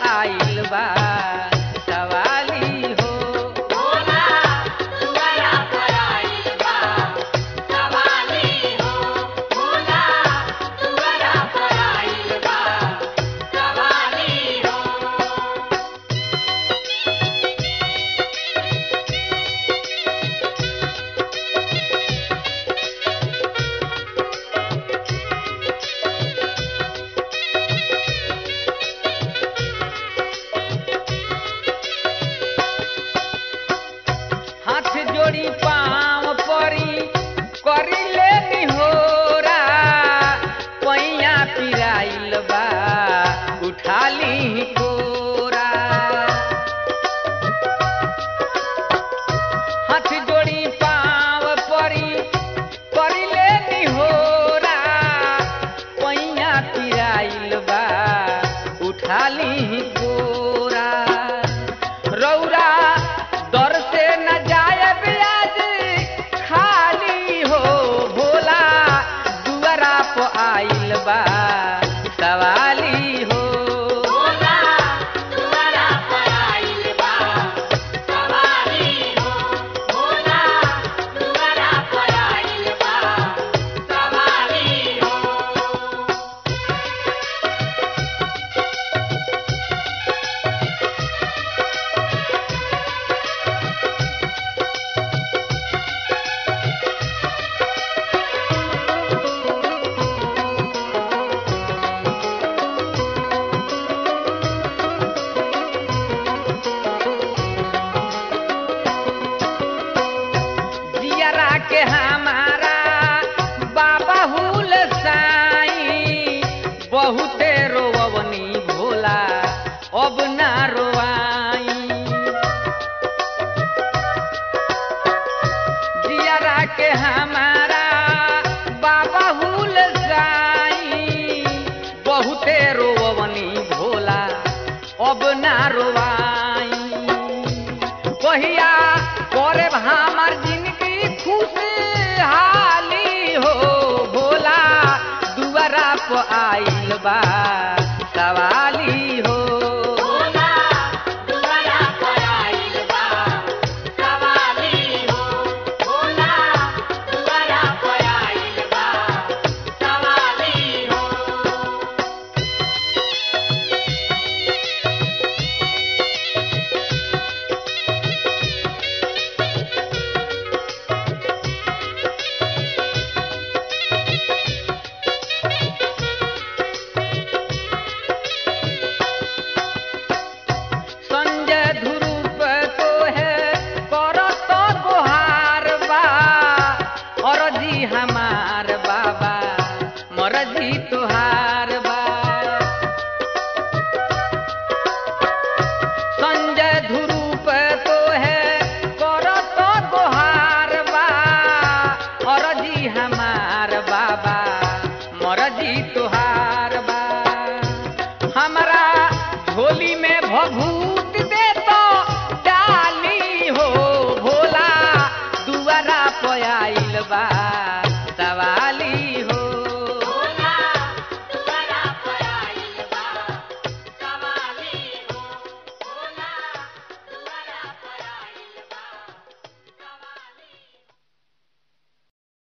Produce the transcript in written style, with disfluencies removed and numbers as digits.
आइल बा सवाली हो। भोला दुआरा पर आइल बा सवाली हो। भोला दुआरा पर आइल बा सवाली हो। हाथ जोड़ी पाँव परी करी ले निहोरा पैया पिराइल बा उठा ली कोरा। हाथ जोड़ी पाँव परी करी ले निहोरा पैया पिराइल बा उठा ली कोरा। रौरा दर से न जाए ब्याज खाली हो। भोला दुआरा पर आइल बा सवाली हो। भोला दुआरा पर आइल बा सवाली हो। भोला दुआरा पर आइल बा सवाली हो। जियरा के हमारा बाबा हुल साई बहुते रोवनी भोला अब ना रोवाई। जियरा के हमारा बाबा हुल साई बहुते रोवनी भोला अब ना रोवाई। कहिया करे हमार जिंदगी खुशहाली हो। भोला दुआरा पर आइल बा सवाली हो। भोला दुआरा पर आइल बा सवाली हो। भोला दुआरा पर आइल बा सवाली हो। संजय ध्रुव तो है करत गोहार बा अरजी हमार बाबा मरजी तुहार बा। संजय ध्रुव तो है करत गोहार बा अरजी हमार बाबा मरजी तुहार बा। हमरा झोली में भभूत दे तो डाली हो। भोला दुआरा पर आइल बा